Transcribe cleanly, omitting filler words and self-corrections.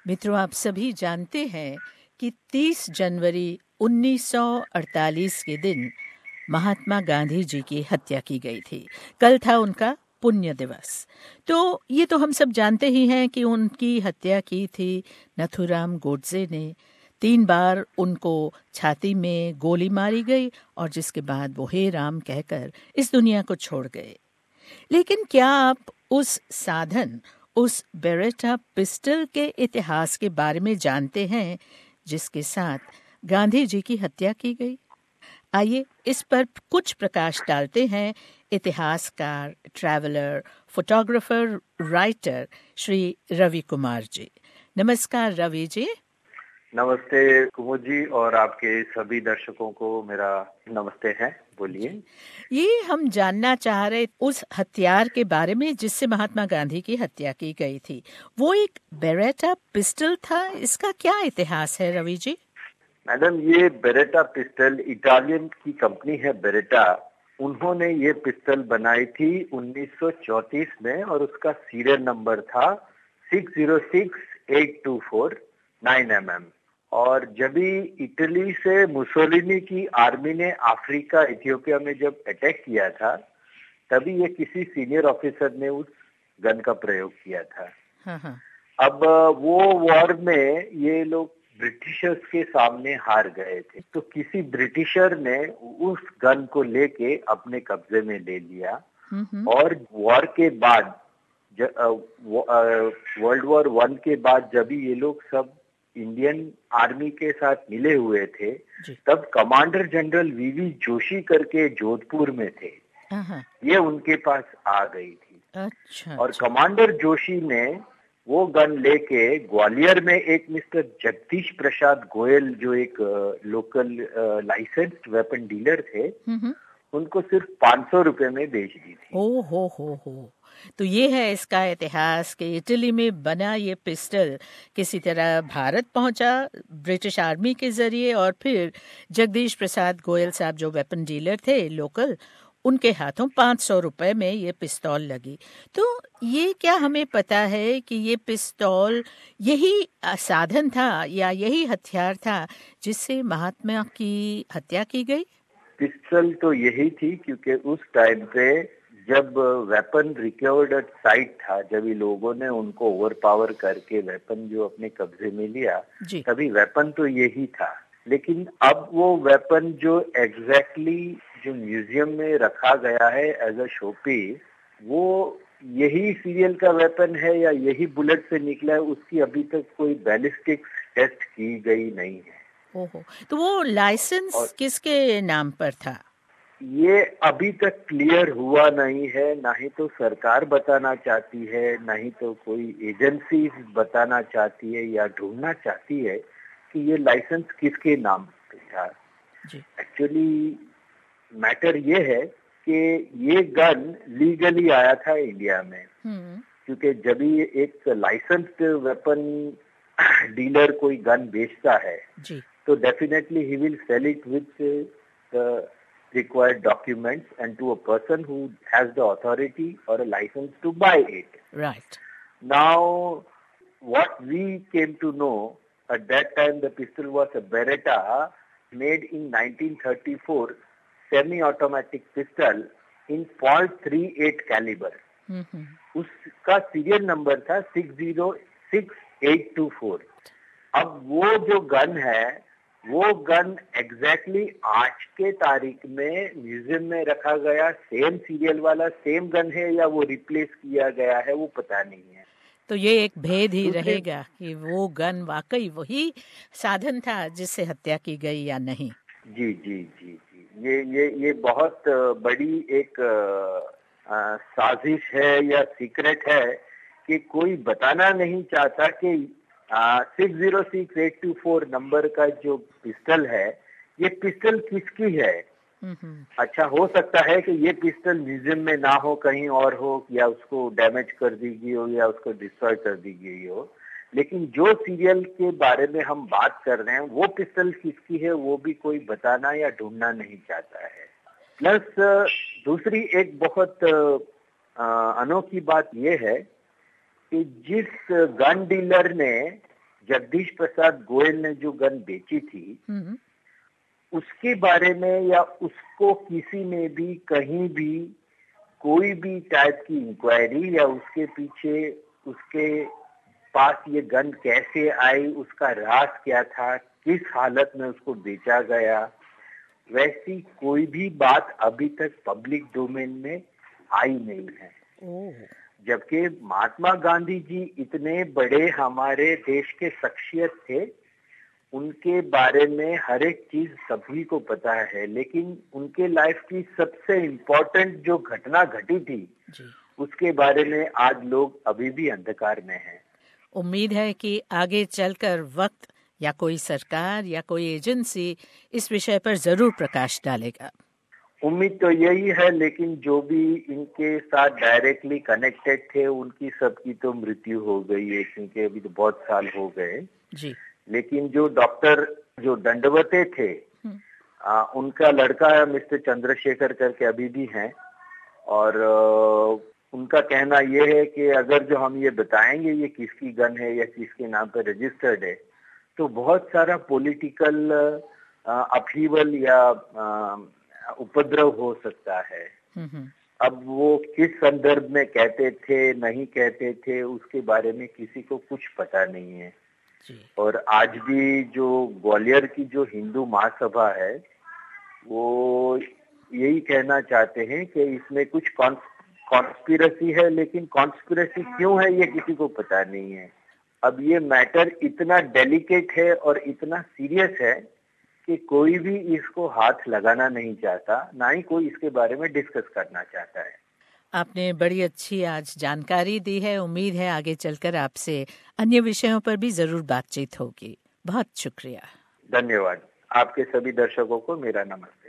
मित्रों, आप सभी जानते हैं कि 30 जनवरी 1948 के दिन महात्मा गांधी जी की हत्या की गई थी। कल था उनका पुण्य दिवस। तो ये तो हम सब जानते ही हैं कि उनकी हत्या की थी नथुराम गोडसे ने। 3 बार उनको छाती में गोली मारी गई और जिसके बाद वो हे राम कहकर इस दुनिया को छोड़ गए। लेकिन क्या आप उस साधन, उस बेरेटा पिस्टल के इतिहास के बारे में जानते हैं जिसके साथ गांधी जी की हत्या की गई? आइए इस पर कुछ प्रकाश डालते हैं इतिहासकार, traveller, photographer, writer Shri Ravi Kumar ji. नमस्कार रवि जी। नमस्ते कुमुद जी, और आपके सभी दर्शकों को मेरा नमस्ते है। बोलिए। ये हम जानना चाह रहे उस हथियार के बारे में जिससे महात्मा गांधी की हत्या की गई थी। वो एक बेरेटा पिस्टल था। इसका क्या इतिहास है रवि जी? मैडम, ये बेरेटा पिस्टल इटालियन की कंपनी है बेरेटा। उन्होंने ये पिस्टल बनाई थी 1934 में और उसका सीरियल नंबर था 606824 9mm। और जब भी इटली से मुसोलिनी की आर्मी ने अफ्रीका, इथियोपिया में जब अटैक किया था, तभी ये किसी सीनियर ऑफिसर ने उस गन का प्रयोग किया था। हाँ। अब वो वॉर में ये लोग ब्रिटिशर्स के सामने हार गए थे, तो किसी ब्रिटिशर ने उस गन को लेके अपने कब्जे में ले लिया। और वॉर के बाद, वर्ल्ड वॉर 1 के बाद जब ये लोग सब इंडियन आर्मी के साथ मिले हुए थे, तब कमांडर जनरल वीवी जोशी करके जोधपुर में थे। ये उनके पास आ गई थी। अच्छा। और कमांडर जोशी ने वो गन लेके ग्वालियर में एक मिस्टर जगदीश प्रसाद गोयल, जो एक लोकल लाइसेंस्ड वेपन डीलर थे, उनको सिर्फ 500 रुपए में बेच दी थी। ओ हो। तो ये है इसका इतिहास कि इटली में बना ये पिस्टल किसी तरह भारत पहुंचा ब्रिटिश आर्मी के जरिए, और फिर जगदीश प्रसाद गोयल साहब जो वेपन डीलर थे लोकल, उनके हाथों 500 रुपए में ये पिस्तौल लगी। तो ये क्या हमें पता है कि ये पिस्तौल यही साधन था या यही हथियार था जिससे महात्मा की हत्या की गई? पिस्टल तो यही थी, क्योंकि उस टाइम पे जब वेपन रिकवर्ड एट साइट था, जब ये लोगों ने उनको ओवरपावर करके वेपन जो अपने कब्जे में लिया, तभी वेपन तो यही था। लेकिन अब वो वेपन जो एग्जैक्टली जो म्यूजियम में रखा गया है एज अ शोपीस, वो यही सीरियल का वेपन है या यही बुलेट से निकला है, उसकी अभी तक कोई बैलिस्टिक्स टेस्ट की गई नहीं है। ओहो, तो वो लाइसेंस किसके नाम पर था? ये अभी तक क्लियर हुआ नहीं है। ना ही तो सरकार बताना चाहती है, ना ही तो कोई एजेंसी बताना चाहती है या ढूंढना चाहती है कि ये लाइसेंस किसके नाम पे था। एक्चुअली मैटर ये है कि ये गन लीगली आया था इंडिया में, क्योंकि जब भी एक लाइसेंस्ड वेपन डीलर कोई गन बेचता है, तो डेफिनेटली ही will sell it with the required documents and to a person who has the authority or a license to buy it. Right. Now, what we came to know at that time, the pistol was a Beretta made in 1934, semi-automatic pistol in .38 caliber. उसका serial number था 606824। अब वो जो gun है, वो gun exactly आज के तारीख में म्यूजियम में रखा गया सेम सीरियल वाला सेम गन है या वो रिप्लेस किया गया है, वो पता नहीं है। तो ये एक भेद ही रहेगा कि वो गन वाकई वही साधन था जिससे हत्या की गई या नहीं। जी जी जी जी, ये बहुत बड़ी एक साजिश है या सीक्रेट है कि कोई बताना नहीं चाहता कि 606824 नंबर का जो पिस्टल है, ये पिस्टल किसकी है। अच्छा, हो सकता है कि ये पिस्टल म्यूजियम में ना हो, कहीं और हो, या उसको डैमेज कर दी गई हो या उसको डिस्ट्रॉय कर दी गई हो, लेकिन जो सीरियल के बारे में हम बात कर रहे हैं वो पिस्टल किसकी है वो भी कोई बताना या ढूंढना नहीं चाहता है। प्लस दूसरी एक बहुत अनोखी बात ये है कि जिस गन डीलर ने जगदीश प्रसाद गोयल ने जो गन बेची थी उसके बारे में या उसको किसी ने भी कहीं भी कोई भी टाइप की इंक्वायरी या उसके पीछे उसके पास ये गन कैसे आई, उसका राज क्या था, किस हालत में उसको बेचा गया, वैसी कोई भी बात अभी तक पब्लिक डोमेन में आई नहीं है। जबकि महात्मा गांधी जी इतने बड़े हमारे देश के शख्सियत थे, उनके बारे में हर एक चीज सभी को पता है, लेकिन उनके लाइफ की सबसे इम्पोर्टेंट जो घटना घटी थी उसके बारे में आज लोग अभी भी अंधकार में हैं। उम्मीद है कि आगे चलकर वक्त या कोई सरकार या कोई एजेंसी इस विषय पर जरूर प्रकाश डालेगा। उम्मीद तो यही है, लेकिन जो भी इनके साथ डायरेक्टली कनेक्टेड थे उनकी सबकी तो मृत्यु हो गई है, क्योंकि अभी तो बहुत साल हो गए जी। लेकिन जो डॉक्टर जो दंडवते थे उनका लड़का मिस्टर चंद्रशेखर करके अभी भी हैं, और उनका कहना यह है कि अगर जो हम ये बताएंगे ये किसकी गन है या किसके नाम पर रजिस्टर्ड है तो बहुत सारा पॉलिटिकल अपहीवल या उपद्रव हो सकता है। अब वो किस संदर्भ में कहते थे नहीं कहते थे उसके बारे में किसी को कुछ पता नहीं है जी। और आज भी जो ग्वालियर की जो हिंदू महासभा है वो यही कहना चाहते हैं कि इसमें कुछ कॉन्स्पिरेसी है, लेकिन कॉन्स्पिरेसी क्यों है ये किसी को पता नहीं है। अब ये मैटर इतना डेलिकेट है और इतना सीरियस है कि कोई भी इसको हाथ लगाना नहीं चाहता, ना ही कोई इसके बारे में डिस्कस करना चाहता है। आपने बड़ी अच्छी आज जानकारी दी है। उम्मीद है आगे चलकर आपसे अन्य विषयों पर भी जरूर बातचीत होगी। बहुत शुक्रिया। धन्यवाद। आपके सभी दर्शकों को मेरा नमस्ते।